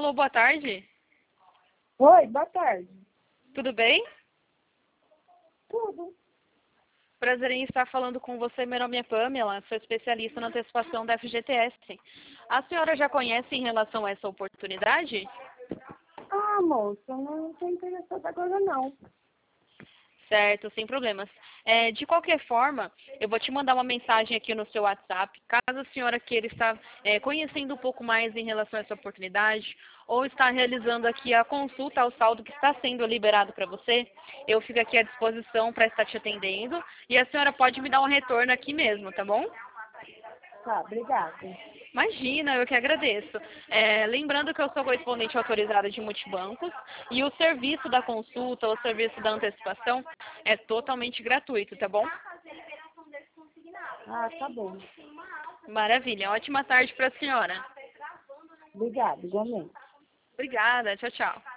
Alô, boa tarde. Oi, boa tarde. Tudo bem? Tudo. Prazer em estar falando com você. Meu nome é Pamela, sou especialista na antecipação da FGTS. A senhora já conhece em relação a essa oportunidade? Ah, moça, não estou interessada agora não. Certo, sem problemas. De qualquer forma, eu vou te mandar uma mensagem aqui no seu WhatsApp. Caso a senhora queira estar conhecendo um pouco mais em relação a essa oportunidade, ou estar realizando aqui a consulta ao saldo que está sendo liberado para você, eu fico aqui à disposição para estar te atendendo. E a senhora pode me dar um retorno aqui mesmo, tá bom? Tá, obrigada. Imagina, eu que agradeço. Lembrando que eu sou correspondente autorizada de multibancos e o serviço da consulta, o serviço da antecipação é totalmente gratuito, tá bom? Ah, tá bom. Maravilha. Ótima tarde para a senhora. Obrigada, igualmente. Obrigada. Tchau, tchau.